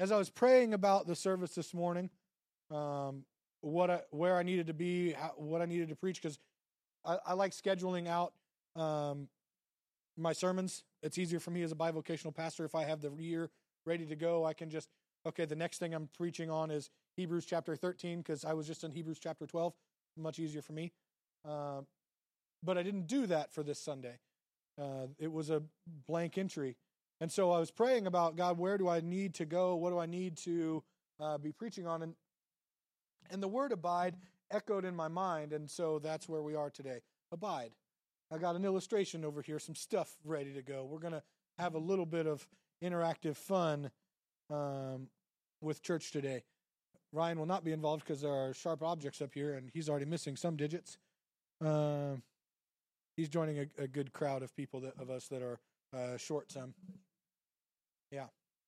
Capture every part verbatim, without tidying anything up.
as I was praying about the service this morning, um, what I, where I needed to be, how, what I needed to preach, because I, I like scheduling out um, my sermons. It's easier for me as a bivocational pastor if I have the year ready to go. I can just, okay, the next thing I'm preaching on is Hebrews chapter thirteen, because I was just in Hebrews chapter twelve. Much easier for me. Uh, but I didn't do that for this Sunday. Uh, it was a blank entry. And so I was praying about, God, where do I need to go? What do I need to uh, be preaching on? And, and the word abide echoed in my mind, and so that's where we are today. Abide. I got an illustration over here, some stuff ready to go. We're going to have a little bit of interactive fun um, with church today. Ryan will not be involved because there are sharp objects up here, and he's already missing some digits. Uh, he's joining a, a good crowd of people, that, of us that are uh, short some. Yeah.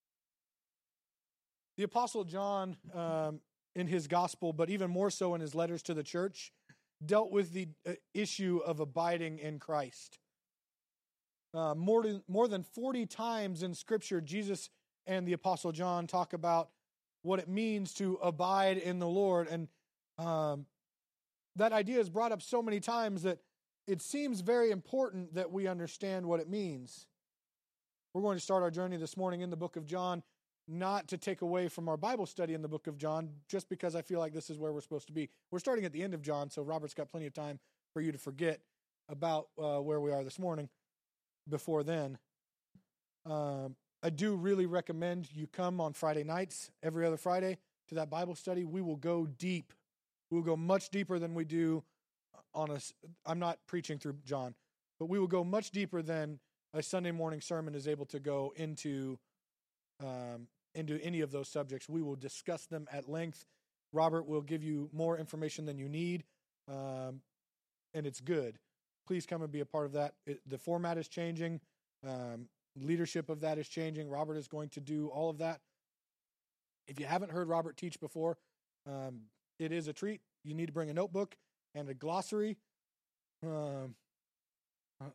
The Apostle John, um, in his gospel, but even more so in his letters to the church, dealt with the uh, issue of abiding in Christ. Uh, more, than, more than forty times in Scripture, Jesus and the Apostle John talk about what it means to abide in the Lord. And um, that idea is brought up so many times that it seems very important that we understand what it means. We're going to start our journey this morning in the book of John, not to take away from our Bible study in the book of John, just because I feel like this is where we're supposed to be. We're starting at the end of John, so Robert's got plenty of time for you to forget about uh, where we are this morning before then. Um, I do really recommend you come on Friday nights, every other Friday, to that Bible study. We will go deep. We'll go much deeper than we do on a, I'm not preaching through John, but we will go much deeper than a Sunday morning sermon is able to go into um, into any of those subjects. We will discuss them at length. Robert will give you more information than you need, um, and it's good. Please come and be a part of that. It, the format is changing. Um, leadership of that is changing. Robert is going to do all of that. If you haven't heard Robert teach before, um, it is a treat. You need to bring a notebook and a glossary. Um, uh,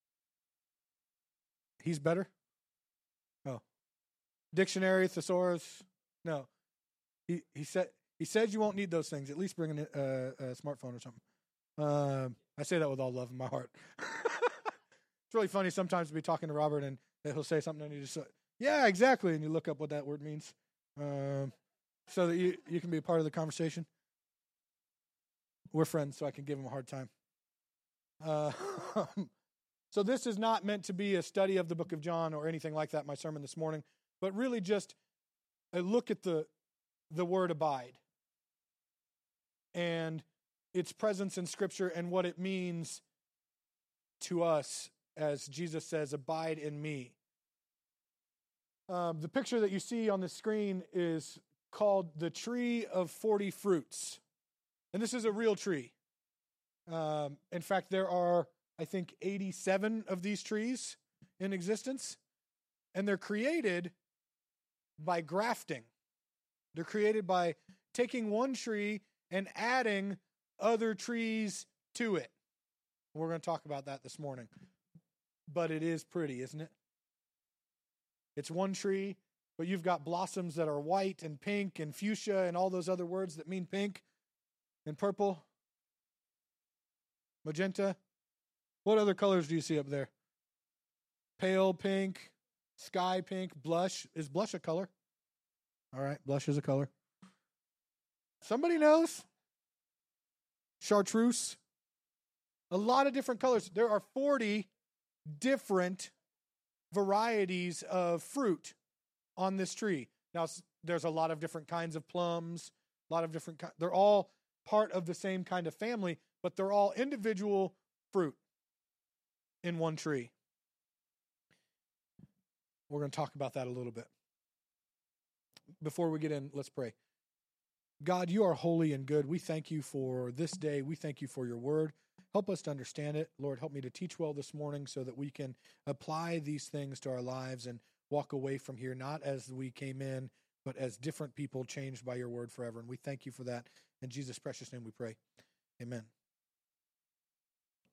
he's better? Oh. Dictionary, thesaurus? No. He he said he says you won't need those things. At least bring a, a, a smartphone or something. Um, I say that with all love in my heart. It's really funny sometimes to be talking to Robert and he'll say something and you just say, yeah, exactly. And you look up what that word means um, so that you, you can be a part of the conversation. We're friends, so I can give him a hard time. Uh, so this is not meant to be a study of the book of John or anything like that, my sermon this morning, but really just a look at the the word abide and its presence in Scripture and what it means to us, as Jesus says, abide in me. Um, the picture that you see on the screen is called the tree of forty fruits. And this is a real tree. Um, in fact, there are, I think, eighty-seven of these trees in existence. And they're created by grafting. They're created by taking one tree and adding other trees to it. We're going to talk about that this morning. But it is pretty, isn't it? It's one tree, but you've got blossoms that are white and pink and fuchsia and all those other words that mean pink and purple, magenta. What other colors do you see up there? Pale pink, sky pink, blush. Is blush a color? All right, blush is a color. Somebody knows? Chartreuse. A lot of different colors. There are forty different varieties of fruit on this tree. Now, there's a lot of different kinds of plums, a lot of different, they're all part of the same kind of family, but they're all individual fruit in one tree. We're going to talk about that a little bit. Before we get in, let's pray. God, you are holy and good. We thank you for this day. We thank you for your word. Help us to understand it. Lord, help me to teach well this morning so that we can apply these things to our lives and walk away from here, not as we came in, but as different people changed by your word forever. And we thank you for that. In Jesus' precious name we pray. Amen.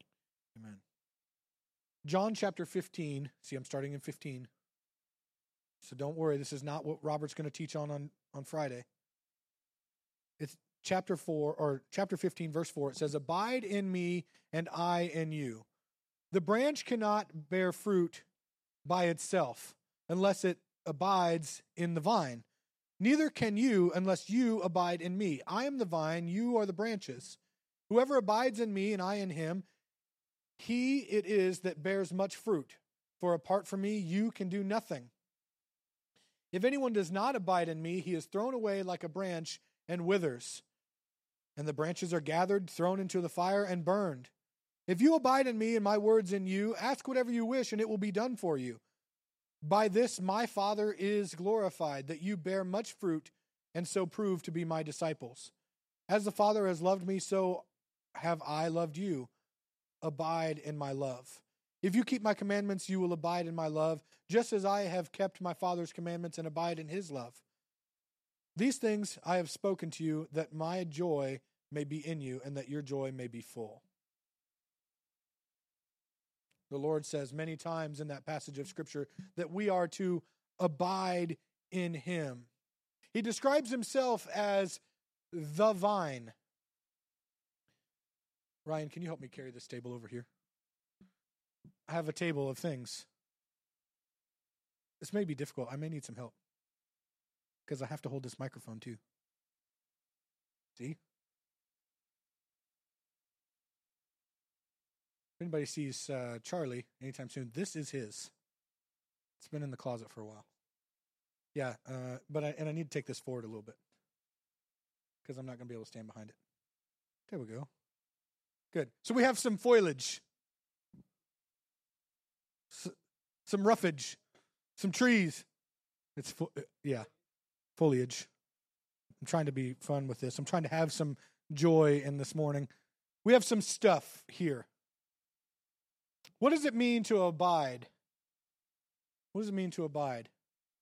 Amen. John chapter fifteen. See, I'm starting in fifteen. So don't worry, this is not what Robert's going to teach on, on on Friday. It's chapter four, or chapter fifteen, verse four. It says, "Abide in me, and I in you. The branch cannot bear fruit by itself unless it abides in the vine. Neither can you unless you abide in me. I am the vine, you are the branches. Whoever abides in me and I in him, he it is that bears much fruit. For apart from me, you can do nothing. If anyone does not abide in me, he is thrown away like a branch and withers. And the branches are gathered, thrown into the fire, and burned. If you abide in me and my words in you, ask whatever you wish, and it will be done for you. By this my Father is glorified, that you bear much fruit, and so prove to be my disciples. As the Father has loved me, so have I loved you. Abide in my love. If you keep my commandments, you will abide in my love, just as I have kept my Father's commandments and abide in his love. These things I have spoken to you, that my joy may be in you, and that your joy may be full." The Lord says many times in that passage of Scripture that we are to abide in him. He describes himself as the vine. Ryan, can you help me carry this table over here? I have a table of things. This may be difficult. I may need some help because I have to hold this microphone too. See? If anybody sees uh, Charlie anytime soon, this is his. It's been in the closet for a while. Yeah, uh, but I, and I need to take this forward a little bit because I'm not going to be able to stand behind it. There we go. Good. So we have some foliage, S- some roughage, some trees. It's fo- yeah, foliage. I'm trying to be fun with this. I'm trying to have some joy in this morning. We have some stuff here. What does it mean to abide? What does it mean to abide?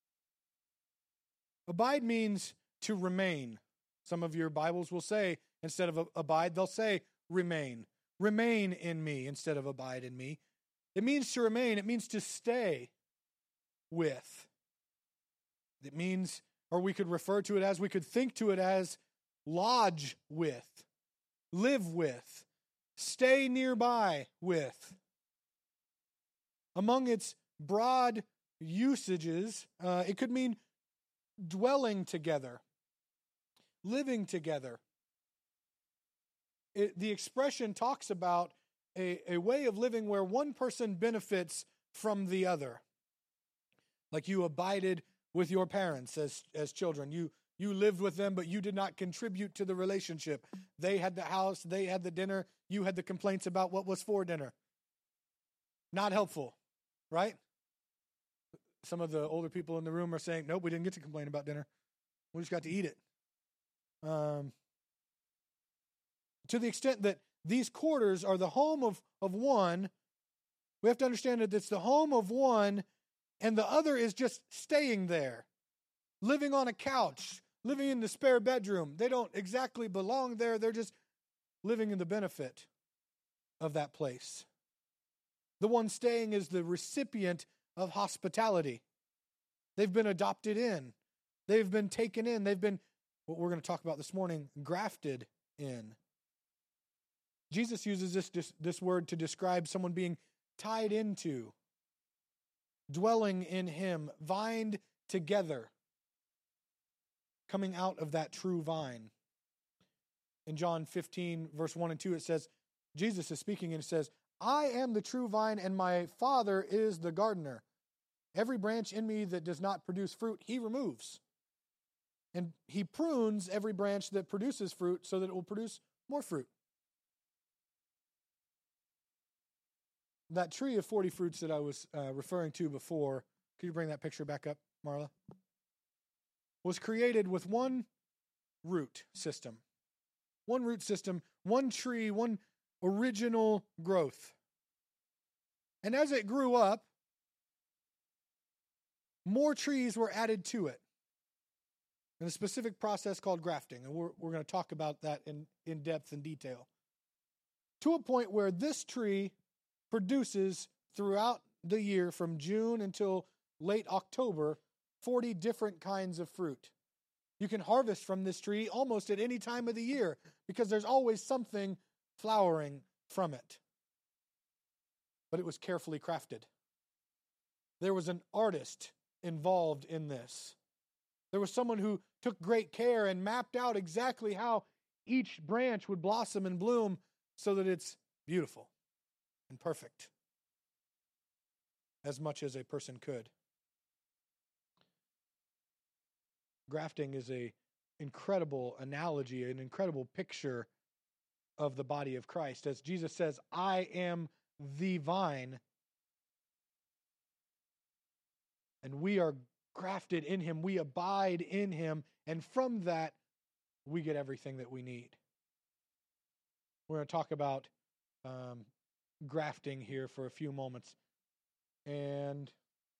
Abide means to remain. Some of your Bibles will say, instead of abide, they'll say remain. Remain in me instead of abide in me. It means to remain. It means to stay with. It means, or we could refer to it as, we could think to it as lodge with, live with, stay nearby with. Among its broad usages, uh, it could mean dwelling together, living together. It, the expression talks about a, a way of living where one person benefits from the other. Like you abided with your parents as, as children. You, you lived with them, but you did not contribute to the relationship. They had the house, they had the dinner, you had the complaints about what was for dinner. Not helpful. Right? Some of the older people in the room are saying, nope, we didn't get to complain about dinner. We just got to eat it. Um, to the extent that these quarters are the home of, of one, we have to understand that it's the home of one, and the other is just staying there, living on a couch, living in the spare bedroom. They don't exactly belong there. They're just living in the benefit of that place. The one staying is the recipient of hospitality. They've been adopted in. They've been taken in. They've been, what we're going to talk about this morning, grafted in. Jesus uses this, this, this word to describe someone being tied into, dwelling in him, vined together, coming out of that true vine. In John fifteen, verse one and two, it says, Jesus is speaking and it says, I am the true vine, and my Father is the gardener. Every branch in me that does not produce fruit, he removes. And he prunes every branch that produces fruit so that it will produce more fruit. That tree of forty fruits that I was uh, referring to before, could you bring that picture back up, Marla? Was created with one root system. One root system, one tree, one original growth. And as it grew up, more trees were added to it in a specific process called grafting. And we're, we're going to talk about that in, in depth and detail. To a point where this tree produces throughout the year from June until late October forty different kinds of fruit. You can harvest from this tree almost at any time of the year because there's always something flowering from it. But it was carefully crafted. There was an artist involved in this. There was someone who took great care and mapped out exactly how each branch would blossom and bloom so that it's beautiful and perfect, as much as a person could. Grafting is an incredible analogy, an incredible picture of the body of Christ. As Jesus says, I am the vine, and we are grafted in him. We abide in him, and from that, we get everything that we need. We're going to talk about um, grafting here for a few moments. And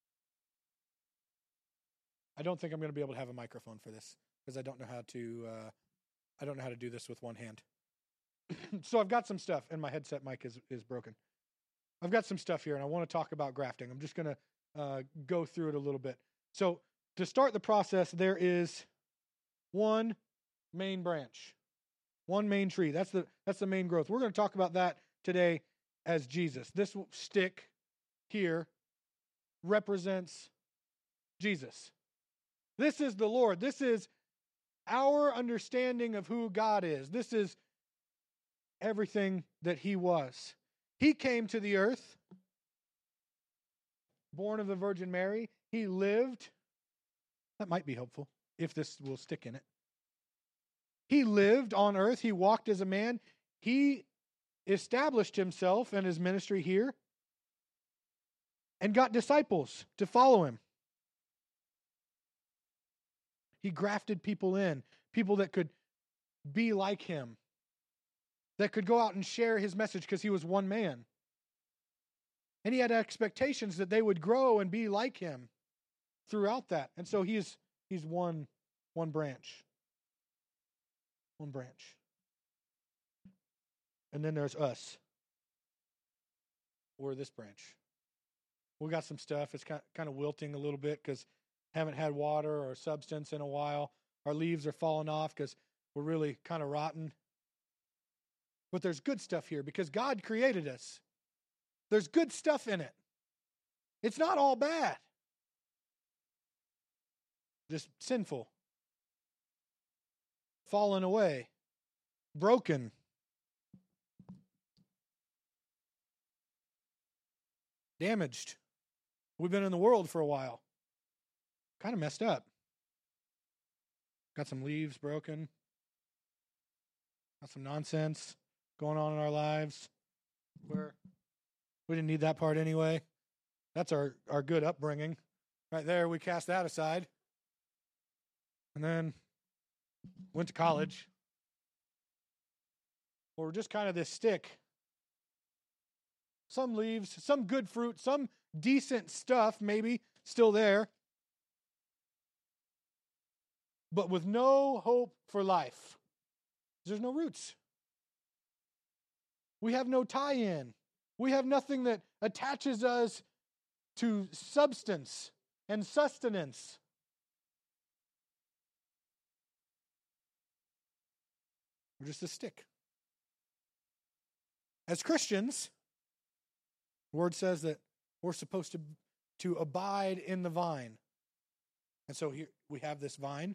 I don't think I'm going to be able to have a microphone for this because I don't know how to. Uh, I don't know how to do this with one hand. So I've got some stuff, and my headset mic is is broken. I've got some stuff here, and I want to talk about grafting. I'm just going to uh, go through it a little bit. So to start the process, there is one main branch, one main tree. That's the that's the main growth. We're going to talk about that today as Jesus. This stick here represents Jesus. This is the Lord. This is our understanding of who God is. This is everything that he was. He came to the earth, born of the Virgin Mary. He lived. That might be helpful if this will stick in it. He lived on earth. He walked as a man. He established himself and his ministry here and got disciples to follow him. He grafted people in, people that could be like him, that could go out and share his message because he was one man. And he had expectations that they would grow and be like him throughout that. And so he's he's one one branch. One branch. And then there's us. We're this branch. We got some stuff. It's kind of wilting a little bit because haven't had water or substance in a while. Our leaves are falling off because we're really kind of rotten. But there's good stuff here because God created us. There's good stuff in it. It's not all bad. Just sinful. Fallen away. Broken. Damaged. We've been in the world for a while. Kind of messed up. Got some leaves broken. Got some nonsense going on in our lives where we didn't need that part anyway. That's our, our good upbringing. Right there, we cast that aside. And then went to college. Well, we're just kind of this stick. Some leaves, some good fruit, some decent stuff maybe still there. But with no hope for life. There's no roots. We have no tie-in. We have nothing that attaches us to substance and sustenance. We're just a stick. As Christians, the word says that we're supposed to, to abide in the vine. And so here we have this vine.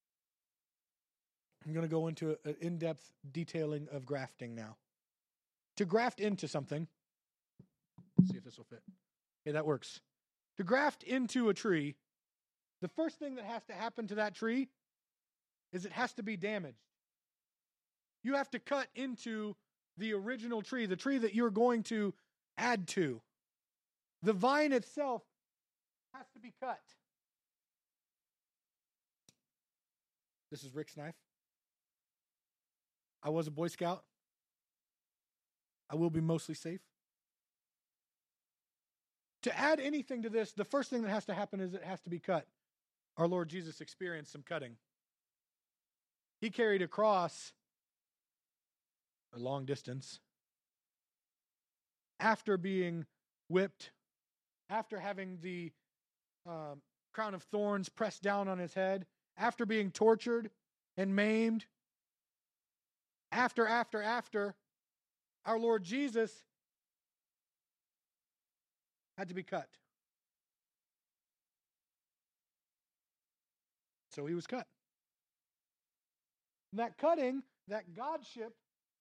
I'm going to go into an in-depth detailing of grafting now. To graft into something, let's see if this will fit. Okay, that works. To graft into a tree, the first thing that has to happen to that tree is it has to be damaged. You have to cut into the original tree, the tree that you're going to add to. The vine itself has to be cut. This is Rick's knife. I was a Boy Scout. I will be mostly safe. To add anything to this, the first thing that has to happen is it has to be cut. Our Lord Jesus experienced some cutting. He carried a cross a long distance after being whipped, after having the um, crown of thorns pressed down on his head, after being tortured and maimed, after, after, after, our Lord Jesus had to be cut. So he was cut. And that cutting, that Godship,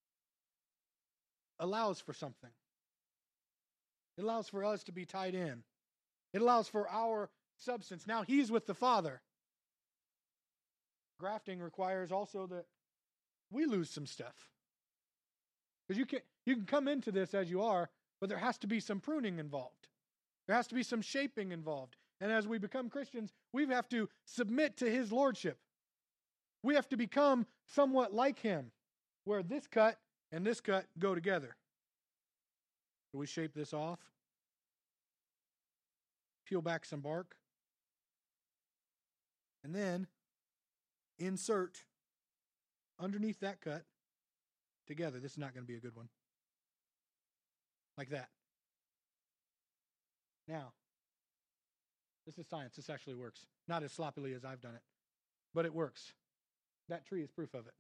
allows for something. It allows for us to be tied in. It allows for our substance. Now he's with the Father. Grafting requires also that we lose some stuff. Because you can, you can come into this as you are, but there has to be some pruning involved. There has to be some shaping involved. And as we become Christians, we have to submit to his lordship. We have to become somewhat like him, where this cut and this cut go together. Do we shape this off? Peel back some bark. And then insert underneath that cut together. This is not going to be a good one. Like that. Now, this is science. This actually works. Not as sloppily as I've done it, but it works. That tree is proof of it.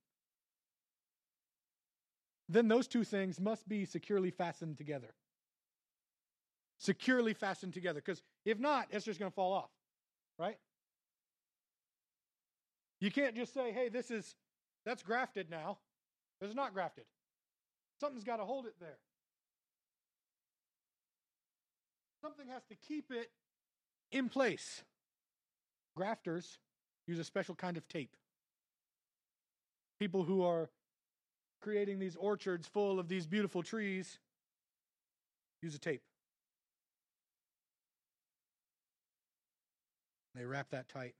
Then those two things must be securely fastened together. Securely fastened together. Because if not, it's just going to fall off. Right? You can't just say, hey, this is, that's grafted now. It's not grafted. Something's got to hold it there. Something has to keep it in place. Grafters use a special kind of tape. People who are creating these orchards full of these beautiful trees use a tape. They wrap that tight.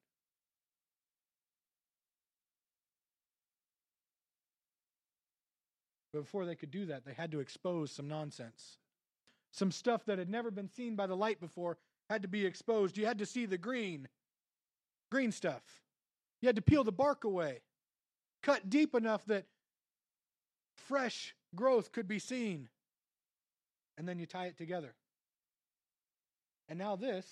But before they could do that, they had to expose some nonsense. Some stuff that had never been seen by the light before had to be exposed. You had to see the green, green stuff. You had to peel the bark away. Cut deep enough that fresh growth could be seen. And then you tie it together. And now this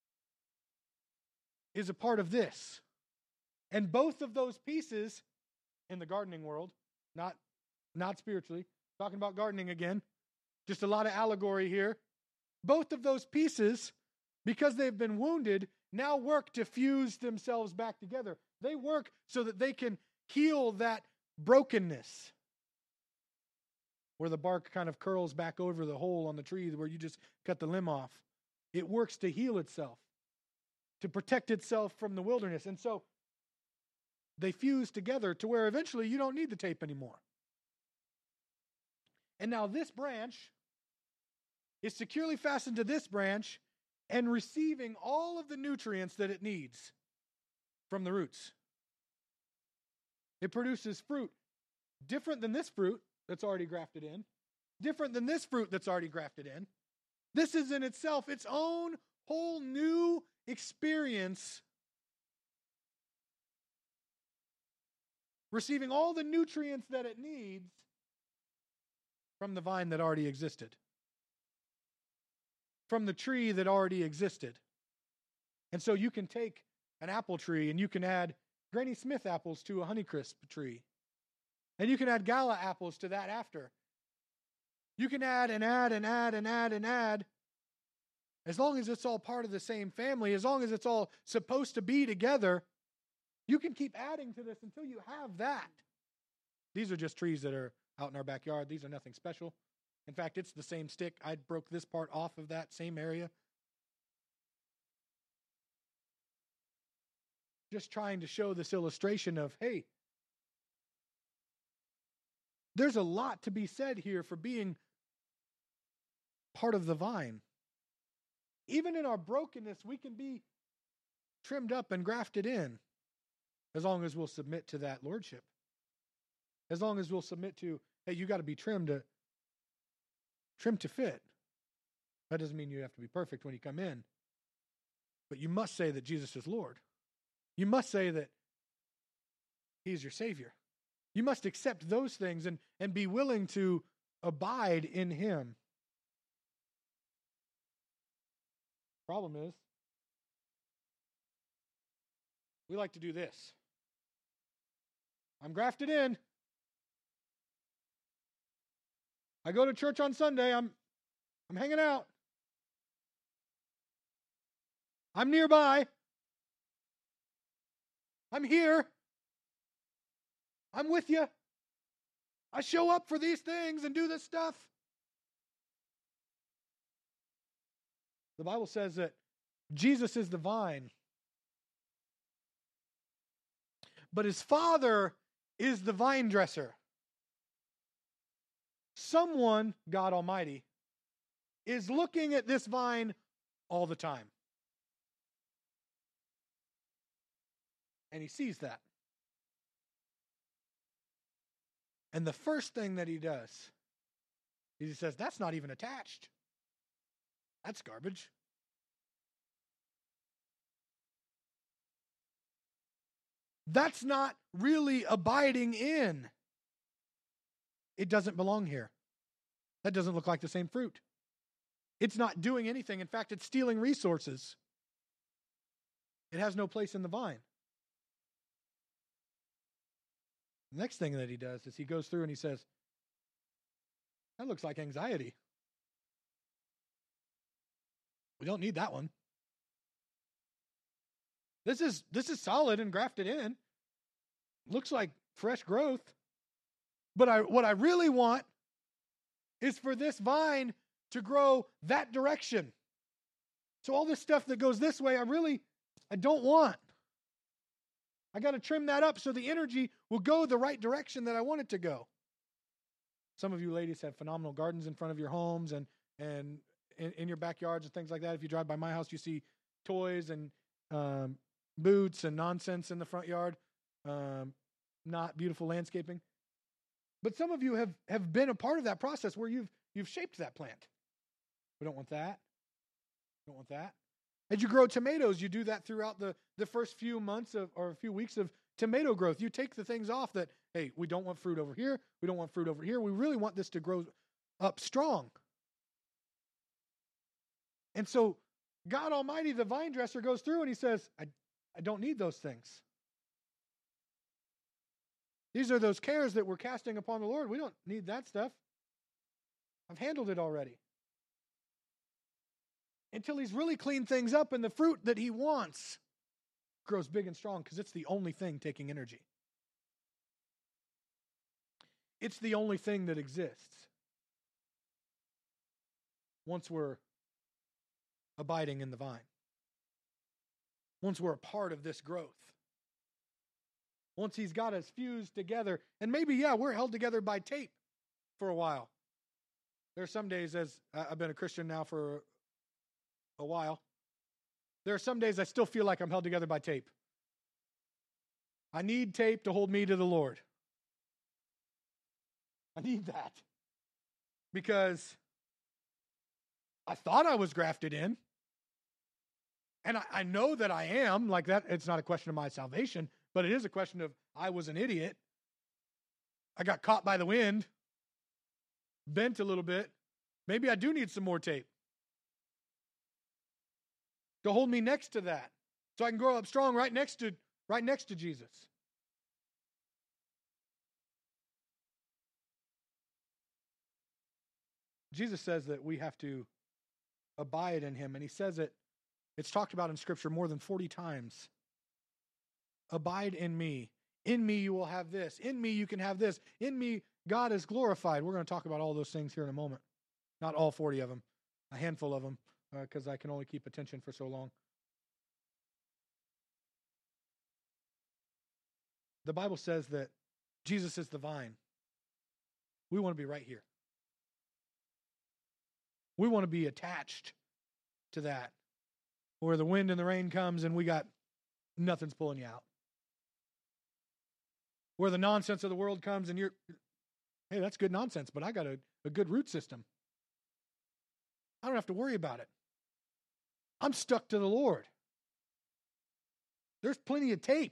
is a part of this. And both of those pieces in the gardening world, not, not spiritually, talking about gardening again, just a lot of allegory here. Both of those pieces, because they've been wounded, now work to fuse themselves back together. They work so that they can heal that brokenness. Where the bark kind of curls back over the hole on the tree where you just cut the limb off. It works to heal itself, to protect itself from the wilderness. And so they fuse together to where eventually you don't need the tape anymore. And now this branch is securely fastened to this branch and receiving all of the nutrients that it needs from the roots. It produces fruit different than this fruit that's already grafted in, different than this fruit that's already grafted in. This is in itself its own whole new experience, receiving all the nutrients that it needs from the vine that already existed, from the tree that already existed. And so you can take an apple tree and you can add Granny Smith apples to a Honeycrisp tree. And you can add Gala apples to that after. You can add and add and add and add and add. As long as it's all part of the same family, as long as it's all supposed to be together, you can keep adding to this until you have that. These are just trees that are out in our backyard. These are nothing special. In fact, it's the same stick. I broke this part off of that same area. Just trying to show this illustration of, hey, there's a lot to be said here for being part of the vine. Even in our brokenness, we can be trimmed up and grafted in as long as we'll submit to that lordship. As long as we'll submit to, hey, you got to be trimmed to, trimmed to fit. That doesn't mean you have to be perfect when you come in. But you must say that Jesus is Lord. You must say that He's your Savior. You must accept those things and, and be willing to abide in Him. Problem is, We like to do this. I'm grafted in. I go to church on Sunday. I'm, I'm hanging out. I'm nearby. I'm here. I'm with you. I show up for these things and do this stuff. The Bible says that Jesus is the vine, but his Father is the vine dresser. Someone, God Almighty, is looking at this vine all the time. And he sees that. And the first thing that he does is he says, that's not even attached. That's garbage. That's not really abiding in. It doesn't belong here. That doesn't look like the same fruit. It's not doing anything. In fact, it's stealing resources. It has no place in the vine. The next thing that he does is he goes through and he says, that looks like anxiety. We don't need that one. This is this is solid and grafted in. Looks like fresh growth. But I what I really want is for this vine to grow that direction. So all this stuff that goes this way, I really, I don't want. I got to trim that up so the energy will go the right direction that I want it to go. Some of you ladies have phenomenal gardens in front of your homes and and in, in your backyards and things like that. If you drive by my house, you see toys and um, boots and nonsense in the front yard. Um, not beautiful landscaping. But some of you have, have been a part of that process where you've you've shaped that plant. We don't want that. We don't want that. As you grow tomatoes, you do that throughout the, the first few months of or a few weeks of tomato growth. You take the things off that, hey, we don't want fruit over here. We don't want fruit over here. We really want this to grow up strong. And so God Almighty, the vine dresser, goes through and he says, I, I don't need those things. These are those cares that we're casting upon the Lord. We don't need that stuff. I've handled it already. Until he's really cleaned things up and the fruit that he wants grows big and strong because it's the only thing taking energy. It's the only thing that exists. Once we're abiding in the vine. Once we're a part of this growth. Once he's got us fused together. And maybe, yeah, we're held together by tape for a while. There are some days, as I've been a Christian now for a while, there are some days I still feel like I'm held together by tape. I need tape to hold me to the Lord. I need that. Because I thought I was grafted in. And I, I know that I am, like that. It's not a question of my salvation, but it is a question of I was an idiot. I got caught by the wind, bent a little bit. Maybe I do need some more tape to hold me next to that, so I can grow up strong right next to right next to Jesus. Jesus says that we have to abide in him, and he says it, it's talked about in Scripture more than forty times. Abide in me. In me you will have this. In me you can have this. In me God is glorified. We're going to talk about all those things here in a moment. Not all forty of them, a handful of them, because uh, I can only keep attention for so long. The Bible says that Jesus is the vine. We want to be right here. We want to be attached to that, where the wind and the rain comes and we got nothing's pulling you out. Where the nonsense of the world comes and you're, hey, that's good nonsense, but I got a, a good root system. I don't have to worry about it. I'm stuck to the Lord. There's plenty of tape.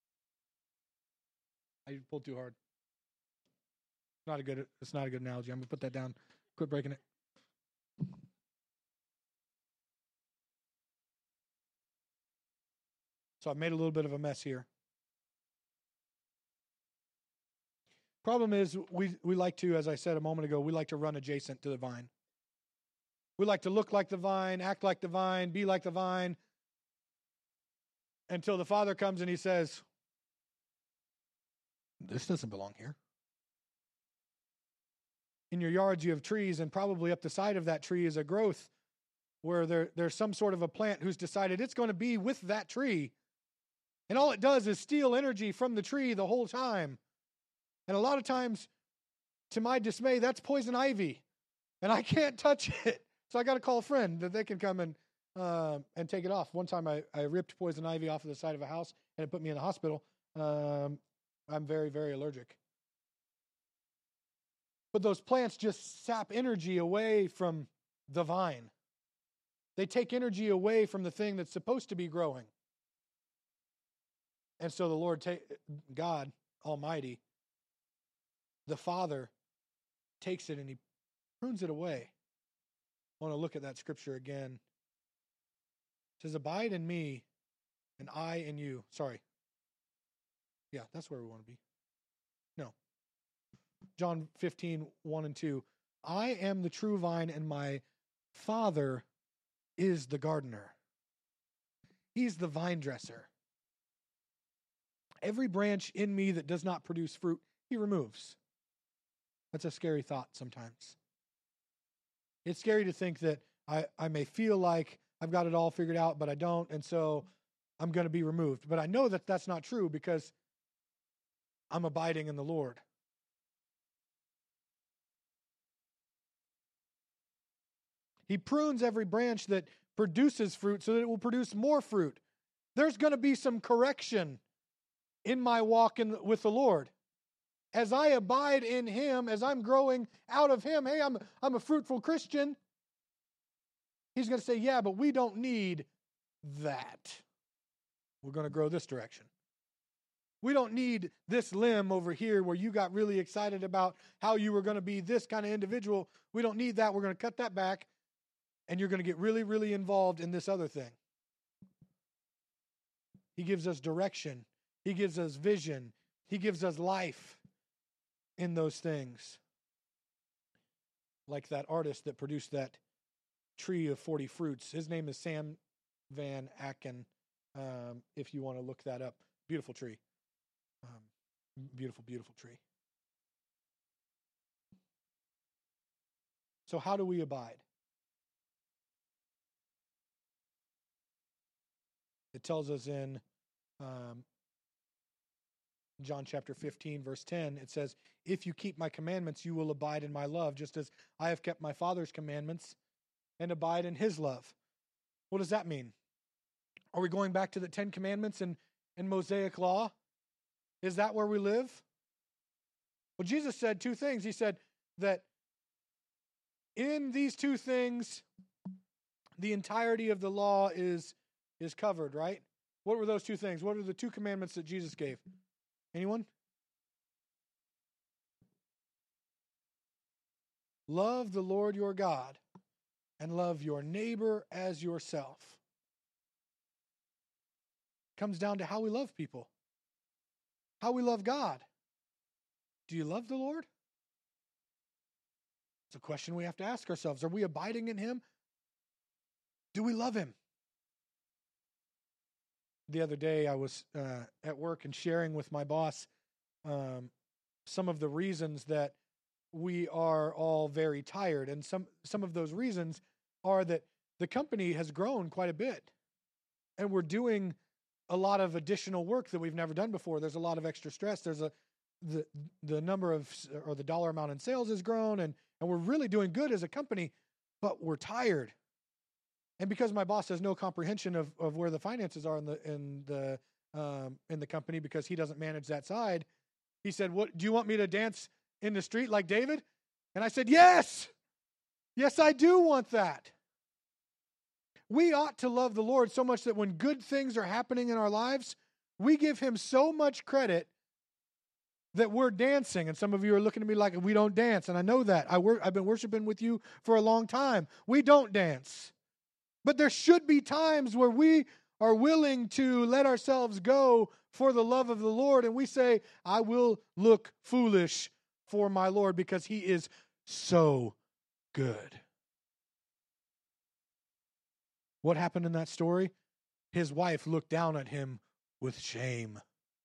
I pulled too hard. It's not a good, it's not a good analogy. I'm going to put that down. Quit breaking it. So I've made a little bit of a mess here. Problem is, we, we like to, as I said a moment ago, we like to run adjacent to the vine. We like to look like the vine, act like the vine, be like the vine, until the Father comes and he says, this doesn't belong here. In your yards you have trees, and probably up the side of that tree is a growth where there, there's some sort of a plant who's decided it's going to be with that tree. And all it does is steal energy from the tree the whole time. And a lot of times, to my dismay, that's poison ivy. And I can't touch it. So I got to call a friend that they can come and uh, and take it off. One time I, I ripped poison ivy off of the side of a house, and it put me in the hospital. Um, I'm very, very allergic. But those plants just sap energy away from the vine. They take energy away from the thing that's supposed to be growing. And so the Lord, ta- God Almighty, the Father, takes it and he prunes it away. I want to look at that scripture again. It says, abide in me and I in you. Sorry. Yeah, that's where we want to be. No. John fifteen, one and two. I am the true vine and my Father is the gardener. He's the vine dresser. Every branch in me that does not produce fruit, he removes. That's a scary thought sometimes. It's scary to think that I, I may feel like I've got it all figured out, but I don't, and so I'm going to be removed. But I know that that's not true because I'm abiding in the Lord. He prunes every branch that produces fruit so that it will produce more fruit. There's going to be some correction in my walk in, with the Lord. As I abide in Him, as I'm growing out of Him, hey, I'm, I'm a fruitful Christian. He's going to say, yeah, but we don't need that. We're going to grow this direction. We don't need this limb over here where you got really excited about how you were going to be this kind of individual. We don't need that. We're going to cut that back, and you're going to get really, really involved in this other thing. He gives us direction. He gives us vision. He gives us life in those things. Like that artist that produced that tree of forty fruits. His name is Sam Van Aken, um, if you want to look that up. Beautiful tree. Um, beautiful, beautiful tree. So how do we abide? It tells us in um, John chapter fifteen, verse ten, it says, if you keep my commandments, you will abide in my love, just as I have kept my Father's commandments and abide in His love. What does that mean? Are we going back to the Ten Commandments and, and Mosaic law? Is that where we live? Well, Jesus said two things. He said that in these two things, the entirety of the law is, is covered, right? What were those two things? What are the two commandments that Jesus gave? Anyone? Love the Lord your God and love your neighbor as yourself. It comes down to how we love people. How we love God. Do you love the Lord? It's a question we have to ask ourselves. Are we abiding in Him? Do we love Him? The other day I was uh, at work and sharing with my boss um, some of the reasons that we are all very tired. And some, some of those reasons are that the company has grown quite a bit. And we're doing a lot of additional work that we've never done before. There's a lot of extra stress. There's a the the number of, or the dollar amount in sales has grown, and, and we're really doing good as a company, but we're tired. And because my boss has no comprehension of, of where the finances are in the in the um, in the company, because he doesn't manage that side, he said, "What do you want me to dance in the street like David?" And I said, "Yes, yes, I do want that." We ought to love the Lord so much that when good things are happening in our lives, we give Him so much credit that we're dancing. And some of you are looking at me like we don't dance, and I know that. I wor- I've been worshiping with you for a long time. We don't dance. But there should be times where we are willing to let ourselves go for the love of the Lord, and we say, I will look foolish for my Lord because he is so good. What happened in that story? His wife looked down at him with shame,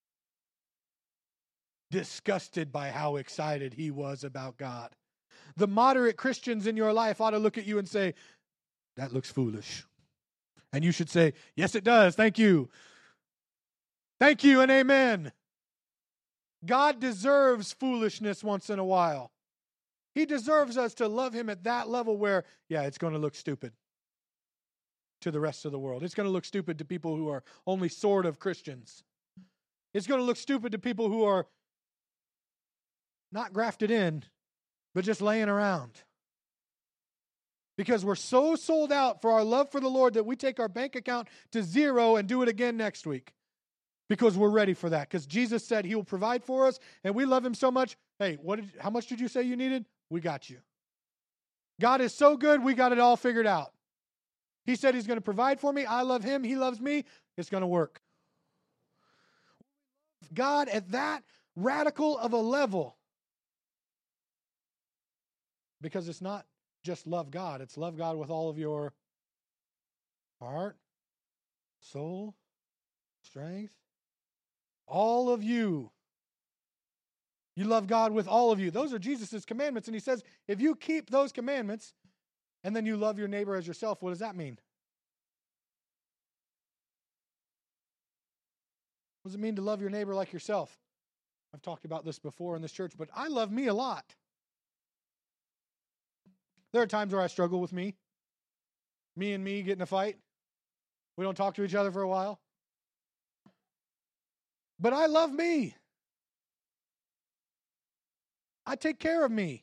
disgusted by how excited he was about God. The moderate Christians in your life ought to look at you and say, that looks foolish. And you should say, yes, it does. Thank you. Thank you and amen. God deserves foolishness once in a while. He deserves us to love him at that level where, yeah, it's going to look stupid to the rest of the world. It's going to look stupid to people who are only sort of Christians. It's going to look stupid to people who are not grafted in, but just laying around. Because we're so sold out for our love for the Lord that we take our bank account to zero and do it again next week. Because we're ready for that. Because Jesus said he will provide for us, and we love him so much. Hey, what did, how much did you say you needed? We got you. God is so good, we got it all figured out. He said he's going to provide for me. I love him. He loves me. It's going to work. God at that radical of a level. Because it's not just love God. It's love God with all of your heart, soul, strength. All of you. You love God with all of you. Those are Jesus' commandments. And he says, if you keep those commandments, and then you love your neighbor as yourself, what does that mean? What does it mean to love your neighbor like yourself? I've talked about this before in this church, but I love me a lot. There are times where I struggle with me. Me and me get in a fight. We don't talk to each other for a while. But I love me. I take care of me.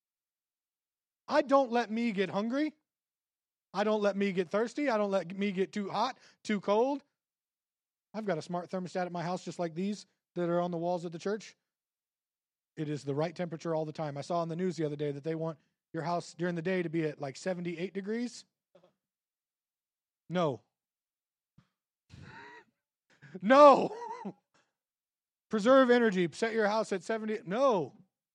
I don't let me get hungry. I don't let me get thirsty. I don't let me get too hot, too cold. I've got a smart thermostat at my house just like these that are on the walls of the church. It is the right temperature all the time. I saw on the news the other day that they want your house during the day to be at like seventy-eight degrees. No. No. Preserve energy. Set your house at seventy. No.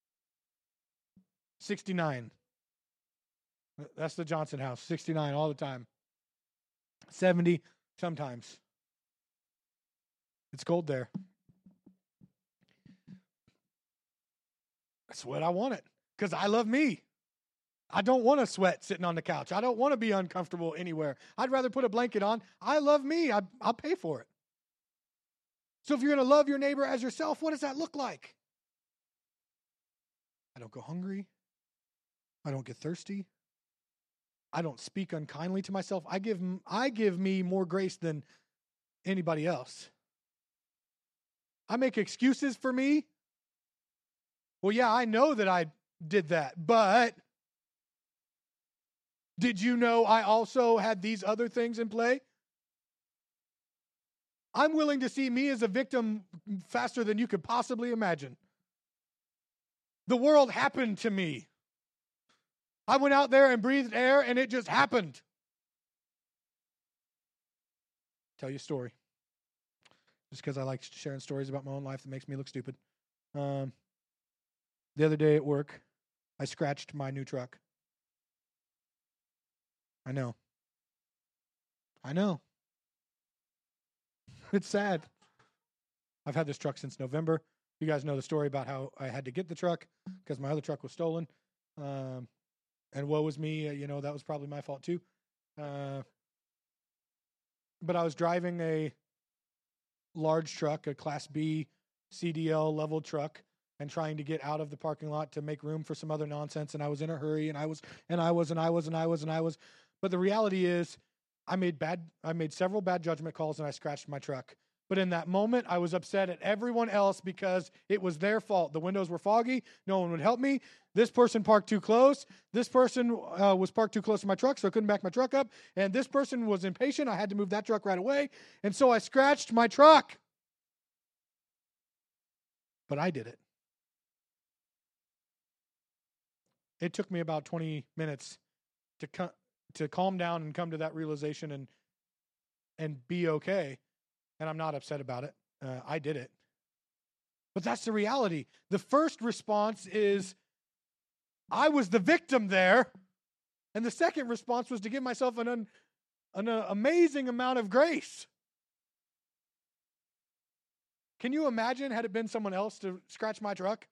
sixty-nine. That's the Johnson house. sixty-nine all the time. seventy sometimes. It's cold there. That's what I want it. Because I love me. I don't want to sweat sitting on the couch. I don't want to be uncomfortable anywhere. I'd rather put a blanket on. I love me. I, I'll pay for it. So if you're going to love your neighbor as yourself, what does that look like? I don't go hungry. I don't get thirsty. I don't speak unkindly to myself. I give I give me more grace than anybody else. I make excuses for me. Well, yeah, I know that I did that, but did you know I also had these other things in play? I'm willing to see me as a victim faster than you could possibly imagine. The world happened to me. I went out there and breathed air, and it just happened. Tell you a story. Just because I like sharing stories about my own life that makes me look stupid. Um, the other day at work, I scratched my new truck. I know. I know. It's sad. I've had this truck since November. You guys know the story about how I had to get the truck because my other truck was stolen. Um, and woe was me. Uh, you know, that was probably my fault too. Uh, but I was driving a large truck, a Class B C D L level truck, and trying to get out of the parking lot to make room for some other nonsense. And I was in a hurry, and I was, and I was, and I was, and I was, and I was. But the reality is, I made bad. I made several bad judgment calls, and I scratched my truck. But in that moment, I was upset at everyone else because it was their fault. The windows were foggy. No one would help me. This person parked too close. This person uh, was parked too close to my truck, so I couldn't back my truck up. And this person was impatient. I had to move that truck right away. And so I scratched my truck. But I did it. It took me about twenty minutes to co- to calm down and come to that realization and and be okay. And I'm not upset about it. Uh, I did it. But that's the reality. The first response is, I was the victim there. And the second response was to give myself an, un, an uh, amazing amount of grace. Can you imagine had it been someone else to scratch my truck?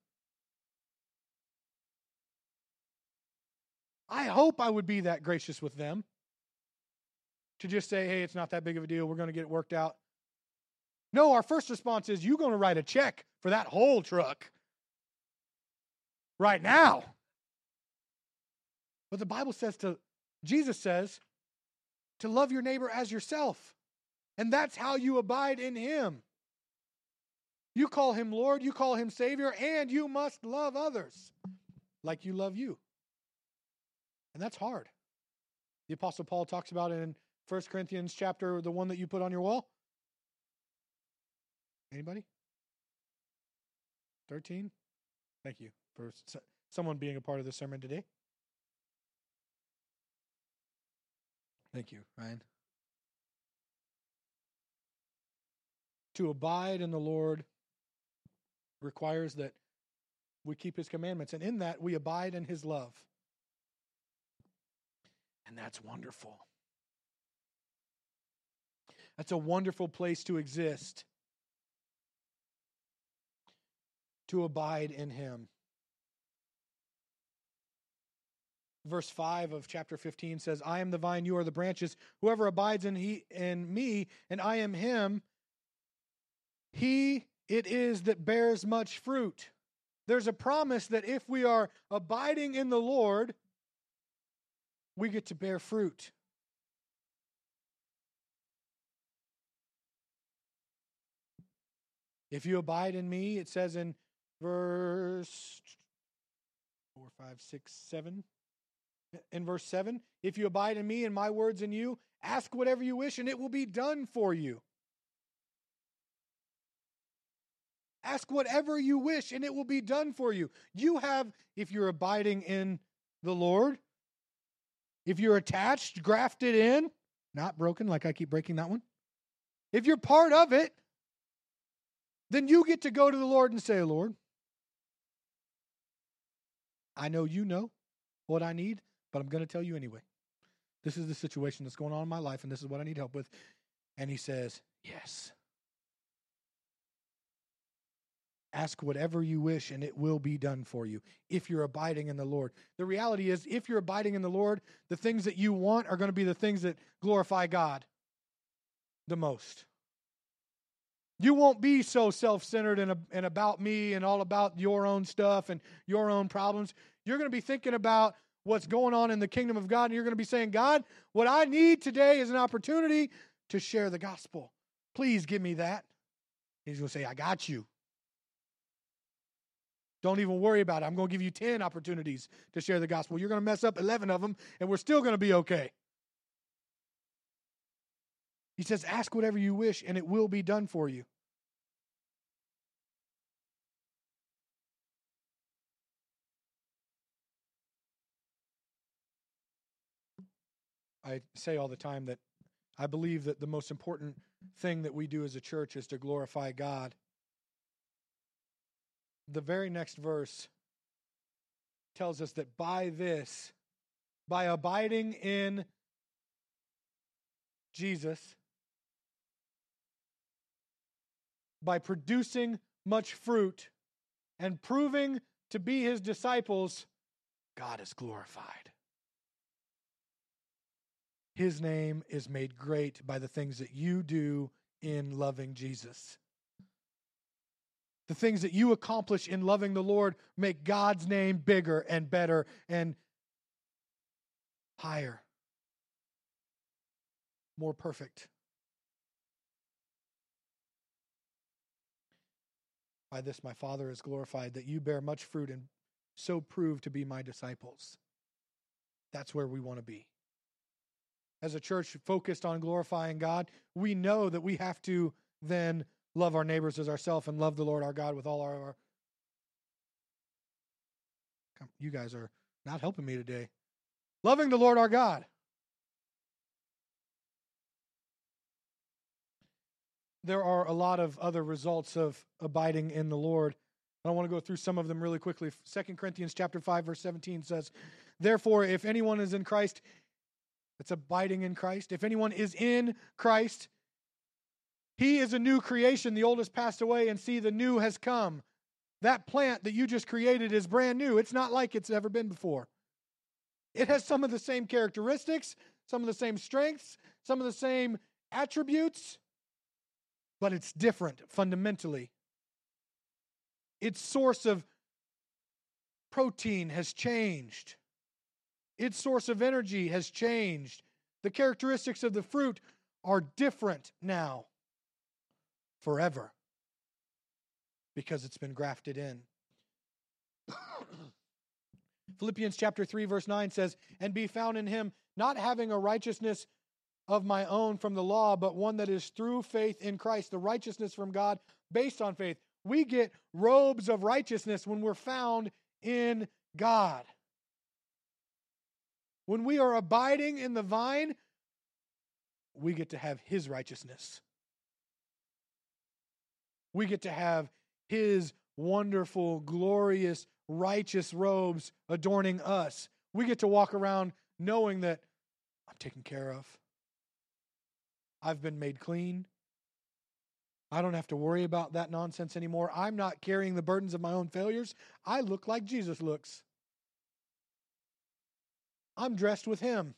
I hope I would be that gracious with them. To just say, hey, it's not that big of a deal. We're going to get it worked out. No, our first response is, you're going to write a check for that whole truck right now. But the Bible says to, Jesus says, to love your neighbor as yourself. And that's how you abide in him. You call him Lord, you call him Savior, and you must love others like you love you. And that's hard. The Apostle Paul talks about it in First Corinthians chapter, the one that you put on your wall. Anybody? thirteen? Thank you for someone being a part of the sermon today. Thank you, Ryan. To abide in the Lord requires that we keep his commandments, and in that we abide in his love. And that's wonderful. That's a wonderful place to exist. To abide in him. Verse five of chapter fifteen says, I am the vine, you are the branches. Whoever abides in, he, in me, and I am him, he it is that bears much fruit. There's a promise that if we are abiding in the Lord, we get to bear fruit. If you abide in me, it says in verse four, five, six, seven. In verse seven, if you abide in me and my words in you, ask whatever you wish and it will be done for you. Ask whatever you wish and it will be done for you. You have, if you're abiding in the Lord, if you're attached, grafted in, not broken, like I keep breaking that one. If you're part of it, then you get to go to the Lord and say, Lord, I know you know what I need, but I'm going to tell you anyway. This is the situation that's going on in my life, and this is what I need help with. And he says, yes. Ask whatever you wish, and it will be done for you if you're abiding in the Lord. The reality is, if you're abiding in the Lord, the things that you want are going to be the things that glorify God the most. You won't be so self-centered and, and about me and all about your own stuff and your own problems. You're going to be thinking about what's going on in the kingdom of God, and you're going to be saying, God, what I need today is an opportunity to share the gospel. Please give me that. He's going to say, I got you. Don't even worry about it. I'm going to give you ten opportunities to share the gospel. You're going to mess up eleven of them, and we're still going to be okay. He says, ask whatever you wish, and it will be done for you. I say all the time that I believe that the most important thing that we do as a church is to glorify God. The very next verse tells us that by this, by abiding in Jesus, by producing much fruit and proving to be his disciples, God is glorified. His name is made great by the things that you do in loving Jesus. The things that you accomplish in loving the Lord make God's name bigger and better and higher, more perfect. By this my Father is glorified, that you bear much fruit and so prove to be my disciples. That's where we want to be. As a church focused on glorifying God, we know that we have to then love our neighbors as ourselves and love the Lord our God with all our, our... You guys are not helping me today. Loving the Lord our God there are a lot of other results of abiding in the Lord. I want to go through some of them really quickly. Second Corinthians chapter five, verse seventeen says, "Therefore, if anyone is in Christ," it's abiding in Christ. "If anyone is in Christ, he is a new creation. The old has passed away, and see, the new has come." That plant that you just created is brand new. It's not like it's ever been before. It has some of the same characteristics, some of the same strengths, some of the same attributes, but it's different fundamentally. Its source of protein has changed. Its source of energy has changed. The characteristics of the fruit are different now, forever, because it's been grafted in. Philippians chapter three, verse nine says, "And be found in him, not having a righteousness of my own from the law, but one that is through faith in Christ," the righteousness from God based on faith. We get robes of righteousness when we're found in God. When we are abiding in the vine, we get to have his righteousness. We get to have his wonderful, glorious, righteous robes adorning us. We get to walk around knowing that I'm taken care of. I've been made clean. I don't have to worry about that nonsense anymore. I'm not carrying the burdens of my own failures. I look like Jesus looks. I'm dressed with him.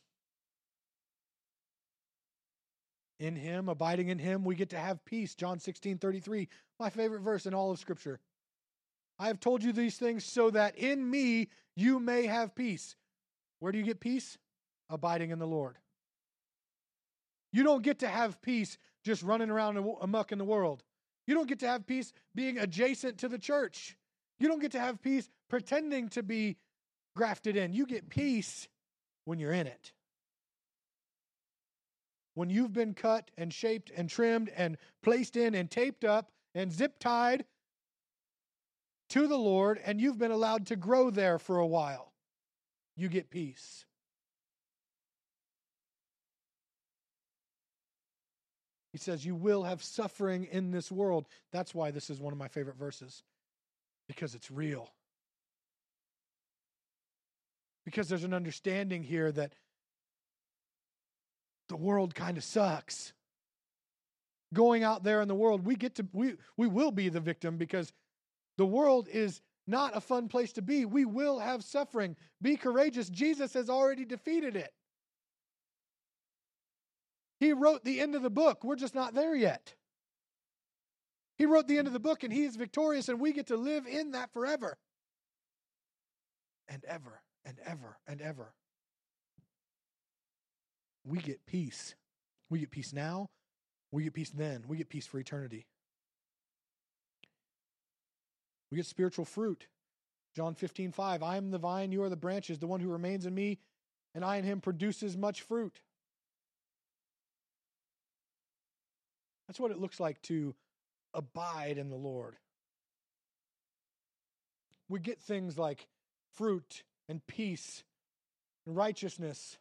In him, abiding in him, we get to have peace. John sixteen thirty-three, my favorite verse in all of Scripture. "I have told you these things so that in me you may have peace." Where do you get peace? Abiding in the Lord. You don't get to have peace just running around amok in the world. You don't get to have peace being adjacent to the church. You don't get to have peace pretending to be grafted in. You get peace when you're in it. When you've been cut and shaped and trimmed and placed in and taped up and zip tied to the Lord, and you've been allowed to grow there for a while, you get peace. He says, you will have suffering in this world. That's why this is one of my favorite verses, because it's real. Because there's an understanding here that the world kind of sucks. Going out there in the world, we get to we we will be the victim, because the world is not a fun place to be. We will have suffering. Be courageous. Jesus has already defeated it. He wrote the end of the book. We're just not there yet. He wrote the end of the book, and he is victorious, and we get to live in that forever. And ever, and ever, and ever. We get peace. We get peace now. We get peace then. We get peace for eternity. We get spiritual fruit. John fifteen five, I am the vine, you are the branches. The one who remains in me, and I in him, produces much fruit. That's what it looks like to abide in the Lord. We get things like fruit and peace and righteousness.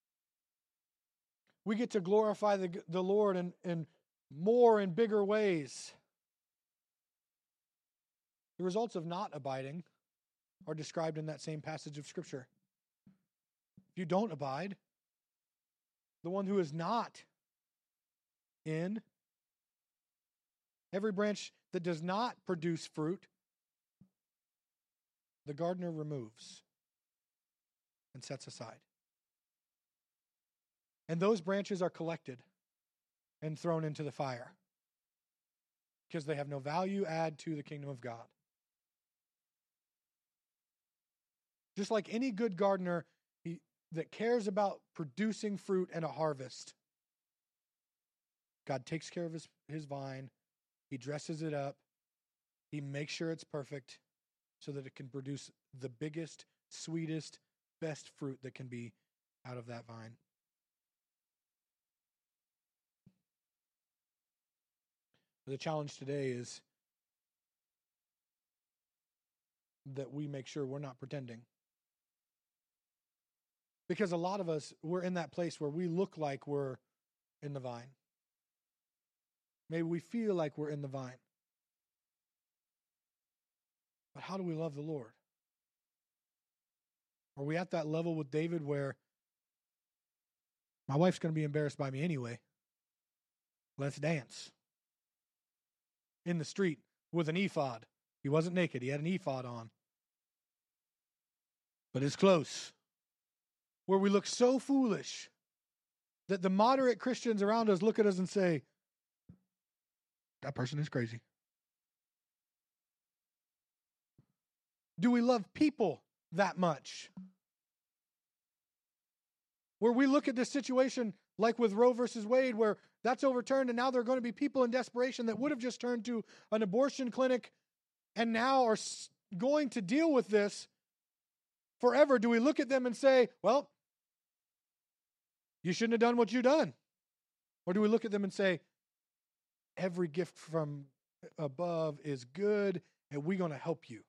We get to glorify the, the Lord in, in more and bigger ways. The results of not abiding are described in that same passage of Scripture. If you don't abide, the one who is not in, every branch that does not produce fruit, the gardener removes and sets aside. And those branches are collected and thrown into the fire because they have no value add to the kingdom of God. Just like any good gardener he, that cares about producing fruit and a harvest, God takes care of his, his vine. He dresses it up. He makes sure it's perfect so that it can produce the biggest, sweetest, best fruit that can be out of that vine. The challenge today is that we make sure we're not pretending. Because a lot of us, we're in that place where we look like we're in the vine. Maybe we feel like we're in the vine. But how do we love the Lord? Are we at that level with David where my wife's going to be embarrassed by me anyway? Let's dance. In the street with an ephod. He wasn't naked. He had an ephod on. But it's close. Where we look so foolish that the moderate Christians around us look at us and say, that person is crazy. Do we love people that much? Where we look at this situation like with Roe versus Wade, where that's overturned and now there are going to be people in desperation that would have just turned to an abortion clinic and now are going to deal with this forever. Do we look at them and say, well, you shouldn't have done what you've done? Or do we look at them and say, every gift from above is good and we're going to help you?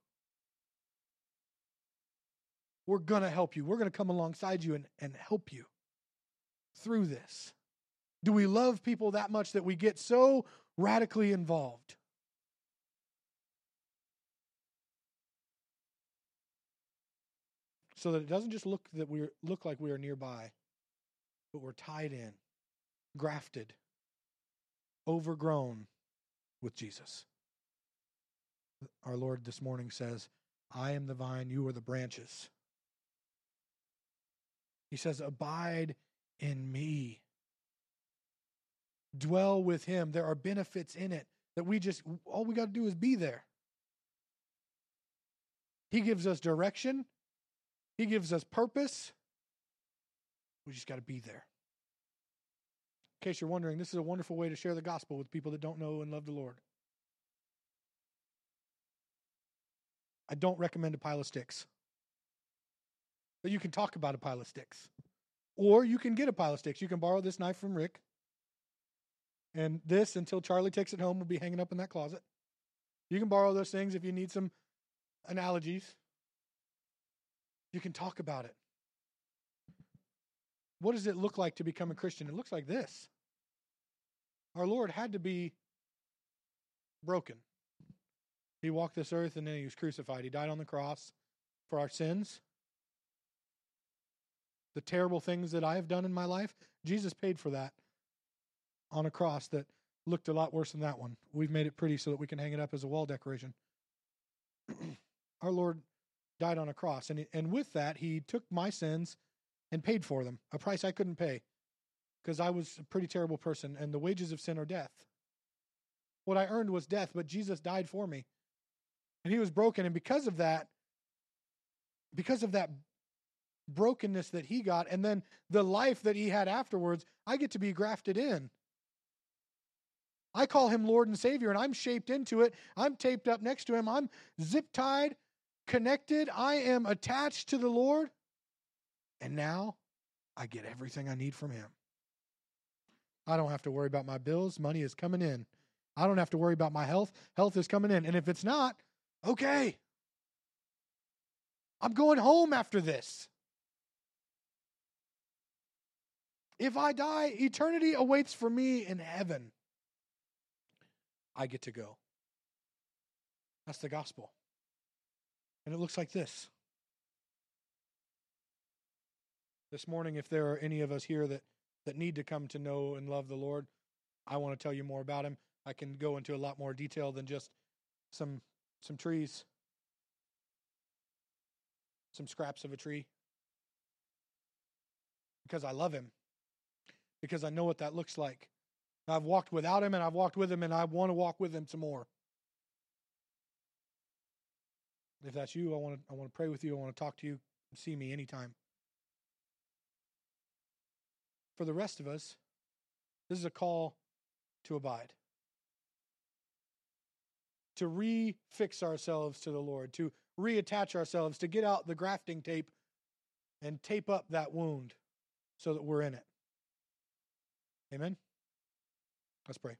We're going to help you. We're going to come alongside you and, and help you through this. Do we love people that much that we get so radically involved? So that it doesn't just look that we look like we are nearby, but we're tied in, grafted, overgrown with Jesus. Our Lord this morning says, I am the vine, you are the branches. He says, abide in me. Dwell with him. There are benefits in it that we just, all we got to do is be there. He gives us direction. He gives us purpose. We just got to be there. In case you're wondering, this is a wonderful way to share the gospel with people that don't know and love the Lord. I don't recommend a pile of sticks. But you can talk about a pile of sticks. Or you can get a pile of sticks. You can borrow this knife from Rick. And this, until Charlie takes it home, will be hanging up in that closet. You can borrow those things if you need some analogies. You can talk about it. What does it look like to become a Christian? It looks like this. Our Lord had to be broken. He walked this earth and then he was crucified. He died on the cross for our sins. The terrible things that I have done in my life, Jesus paid for that on a cross that looked a lot worse than that one. We've made it pretty so that we can hang it up as a wall decoration. Our Lord died on a cross, and, and with that, he took my sins and paid for them, a price I couldn't pay because I was a pretty terrible person, and the wages of sin are death. What I earned was death, but Jesus died for me, and he was broken, and because of that, because of that brokenness that he got, and then the life that he had afterwards, I get to be grafted in. I call him Lord and Savior, and I'm shaped into it. I'm taped up next to him. I'm zip-tied, connected. I am attached to the Lord, and now I get everything I need from him. I don't have to worry about my bills. Money is coming in. I don't have to worry about my health. Health is coming in, and if it's not, okay. I'm going home after this. If I die, eternity awaits for me in heaven. I get to go. That's the gospel. And it looks like this. This morning, if there are any of us here that, that need to come to know and love the Lord, I want to tell you more about him. I can go into a lot more detail than just some, some trees, some scraps of a tree. Because I love him. Because I know what that looks like. I've walked without him and I've walked with him and I want to walk with him some more. If that's you, I want to I want to pray with you. I want to talk to you. See me anytime. For the rest of us, this is a call to abide. To refix ourselves to the Lord. To reattach ourselves. To get out the grafting tape and tape up that wound so that we're in it. Amen? Let's pray.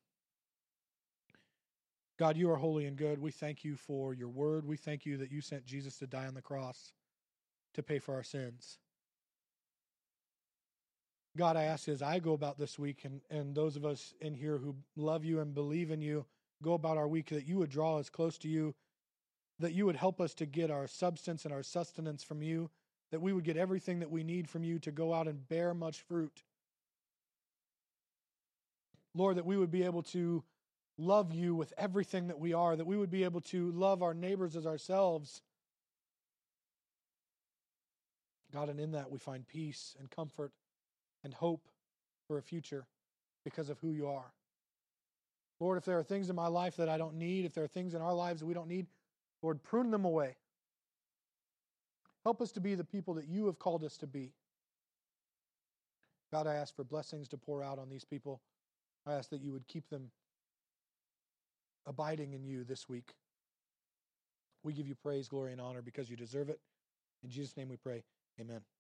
God, you are holy and good. We thank you for your word. We thank you that you sent Jesus to die on the cross to pay for our sins. God, I ask as I go about this week, and, and those of us in here who love you and believe in you, go about our week, that you would draw us close to you, that you would help us to get our substance and our sustenance from you, that we would get everything that we need from you to go out and bear much fruit. Lord, that we would be able to love you with everything that we are, that we would be able to love our neighbors as ourselves. God, and in that we find peace and comfort and hope for a future because of who you are. Lord, if there are things in my life that I don't need, if there are things in our lives that we don't need, Lord, prune them away. Help us to be the people that you have called us to be. God, I ask for blessings to pour out on these people. I ask that you would keep them abiding in you this week. We give you praise, glory, and honor because you deserve it. In Jesus' name we pray. Amen.